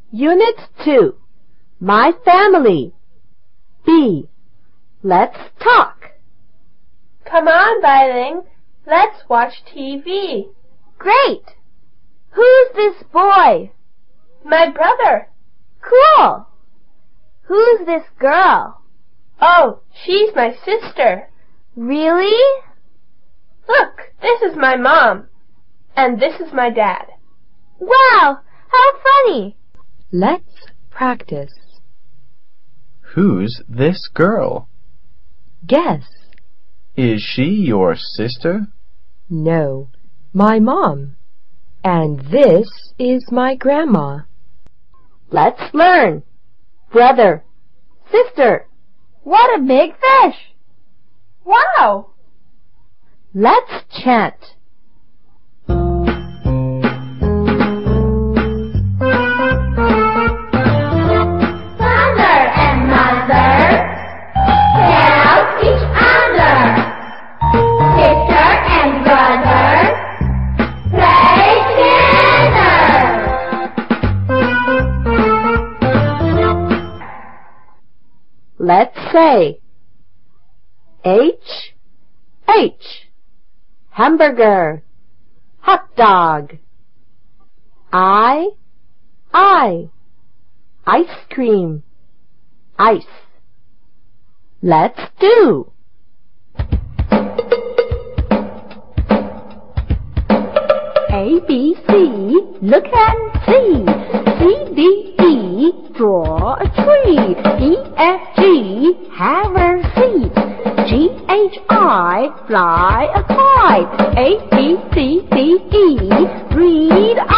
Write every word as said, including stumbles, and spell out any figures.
Unit two. My family. B. Let's talk. Come on, Violet. Let's watch T V. Great! Who's this boy? My brother. Cool! Who's this girl? Oh, she's my sister. Really? Look, this is my mom. And this is my dad. Wow! How funny! Let's practice. Who's this girl? Guess. Is she your sister? No, my mom. And this is my grandma. Let's learn. Brother, sister. What a big fish! Wow! Let's chant. Let's say H, H, hamburger, hot dog. I, I, ice cream, ice. Let's do. A, B, C, look and see. C, D, E, draw a tree. E, F, G, have a seat. G, H, I, fly a kite. A, B, C, D, E, read